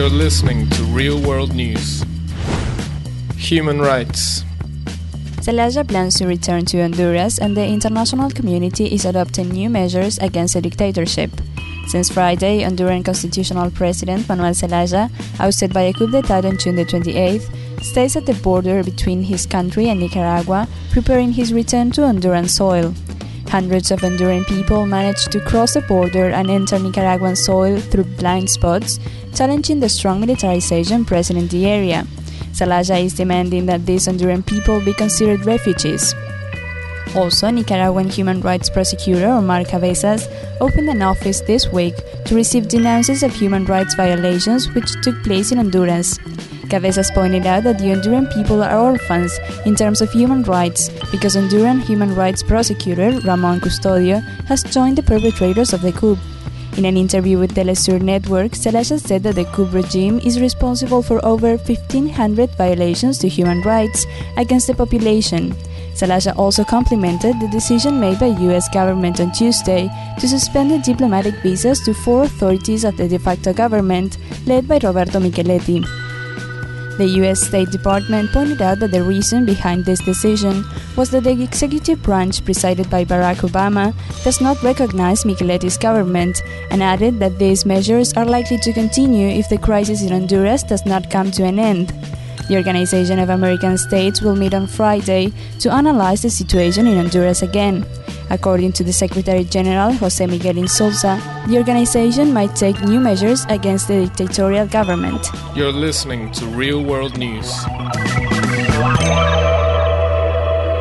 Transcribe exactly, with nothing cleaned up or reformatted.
You're listening to Real World News. Human rights. Zelaya plans to return to Honduras, and the international community is adopting new measures against the dictatorship. Since Friday, Honduran constitutional president Manuel Zelaya, ousted by a coup d'état on June the twenty-eighth, stays at the border between his country and Nicaragua, preparing his return to Honduran soil. Hundreds of Honduran people managed to cross the border and enter Nicaraguan soil through blind spots, challenging the strong militarization present in the area. Zelaya is demanding that these Honduran people be considered refugees. Also, Nicaraguan human rights prosecutor Omar Cabezas opened an office this week to receive denounces of human rights violations which took place in Honduras. Cabezas pointed out that the Honduran people are orphans in terms of human rights because Honduran human rights prosecutor Ramon Custodio has joined the perpetrators of the coup. In an interview with Telesur Network, Zelaya said that the coup regime is responsible for over fifteen hundred violations to human rights against the population. Zelaya also complimented the decision made by U S government on Tuesday to suspend the diplomatic visas to four authorities of the de facto government led by Roberto Micheletti. The U S State Department pointed out that the reason behind this decision was that the executive branch presided by Barack Obama does not recognize Micheletti's government, and added that these measures are likely to continue if the crisis in Honduras does not come to an end. The Organization of American States will meet on Friday to analyze the situation in Honduras again. According to the Secretary General, José Miguel Insulza, the organization might take new measures against the dictatorial government. You're listening to Real World News.